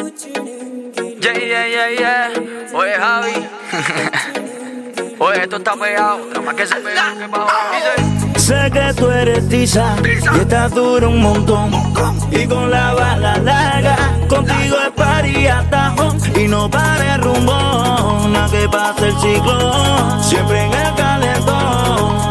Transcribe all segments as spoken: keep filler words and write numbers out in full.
Yeah, yeah, yeah, yeah. Oye, Javi. Oye, esto está pegado. Nada más que se pega, que pa' abajo. Sé que tú eres tiza y estás duro un montón. Y con la bala larga, contigo es party hasta home. Y no pare rumbo, nada que pase el ciclón. Siempre en el calentón.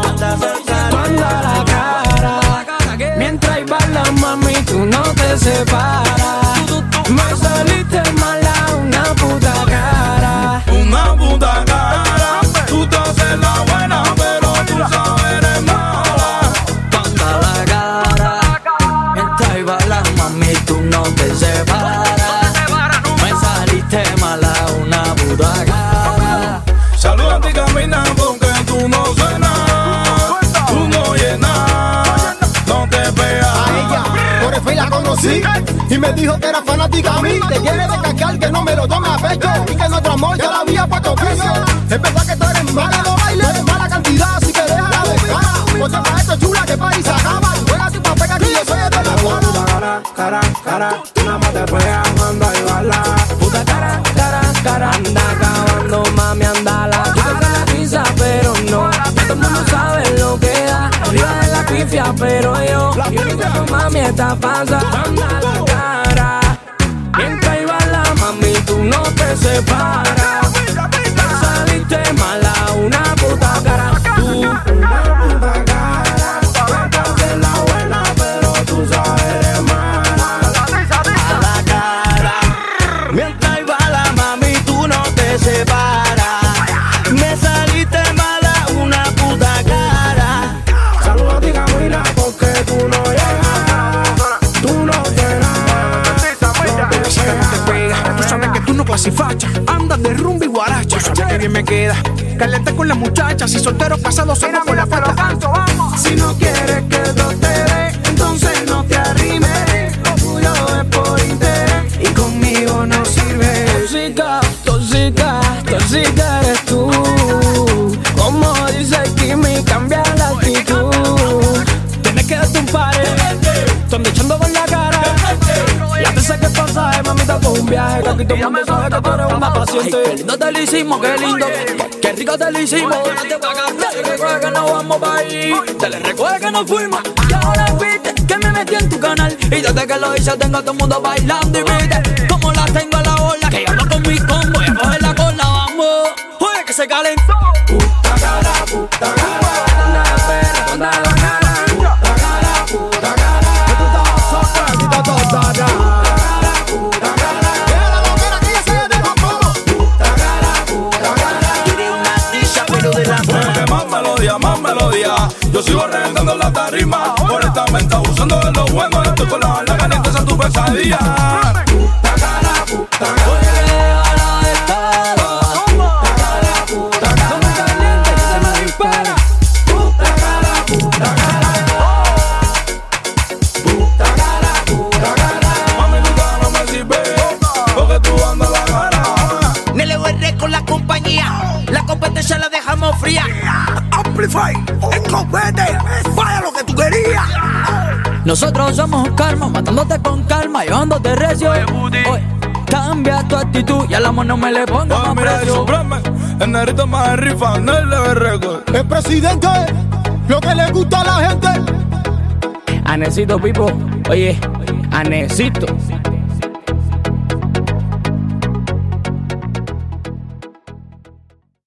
Manda la cara, mientras bailas, mami, tú no te separas. Me saliste mala, una puta cara. Una puta cara. Tú te haces la buena, pero tú sabes eres mala. Manda la cara, mientras bailas, mami, tú no te separas. Me saliste mala, una puta cara. Saluda a ti, camina, porque tú no suenas. Tú no llenas, no te pegas. A ella, por el fe la conocí y me dijo que era fanática a mí. Te quiere descascar, que no me lo tome a pecho y que nuestro amor ya la había puesto precio. Es verdad que tú eres mala, no bailes, eres mala cantidad, así que déjala de cara. Pues para esto chula, que París se acaba. Juega tu papel que yo soy de la buena. Cara, cara, cara, nada más te pegas cuando hay bala. Puta cara, cara, cara, anda acabando, mami, andala. Tú te la pizza, pero no. Todo el mundo sabe lo que da. Arriba de la pifia, pero yo, yo no sé tu mami esta pasa. Anda la cara, mientras hay bala, mami, tú no te separas. Me saliste mala, una puta cara. Tú, una puta cara. Trataste la buena, pero tú sabes eres mala. A la cara, mientras hay bala, mami, tú no te separas. Me saliste mala, una puta cara. Saluda a ti, camina, porque tú no llegas. Tú no llegas. No te pegas. Tú sabes que tú no clasifachas. Andas de rumba y guaracha. Sabes que bien me queda. Caliente con las muchachas. Si solteros casados somos por la facha. Si no quieres que yo te dé, entonces no te arrimes. Lo tuyo es por interés y conmigo no sirve. Tóxica, tóxica, tóxica eres tú. Como dice Kimi, cambia la actitud. Tienes que darte un pare, donde echando por la cara. Ya te sé qué pasa, eh, mamita, fue un viaje. Que aquí todo el mundo sabe que tú eres una paciente. Ay, qué lindo te lo hicimos, qué lindo. Qué rico te lo hicimos. Dale que coge que nos vamos pa' ahí. Dale recoge que nos fuimos. Y ahora viste que me metí en tu canal. Y desde que lo hice tengo a todo el mundo bailando. Y viste como la tengo a la bola. Que yo hablo con mi combo y a coger la cola, vamos. Oye, que se calentó. Puta cara, puta cara. Anda la pena, anda la cara. Puta cara, puta cara. Que tú estabas sola, maldita toda cara. Puta cara, Deja la loquera que ella se de mambo. puta cara, puta cara. Quiere una tiza, pero de la Mueve más melodía, más melodía. Yo sigo reventando la tarima. Honestamente abusando de lo bueno. Estoy con la bala caliente, esa es tu pesadilla. Puta cara, puta cara. Oye, que habla de todo. Puta cara, puta cara. No me caliente que se me dispara. Puta cara, puta cara. Puta cara, puta cara. Mami, tu cara no me sirve, porque tú andas la cara. Nele U R con la compañía. La competencia la dejamos fría. Amplify, el copete, vaya lo que tú querías. Nosotros somos karma, matándote con calma, llevándote recio. Oye, cambia tu actitud y al amor no me le pongas Ah, más mira, precio. supreme, el negrito más rifa, no le récord. El presidente, lo que le gusta a la gente. Anecito, Pipo. Oye, Anecito.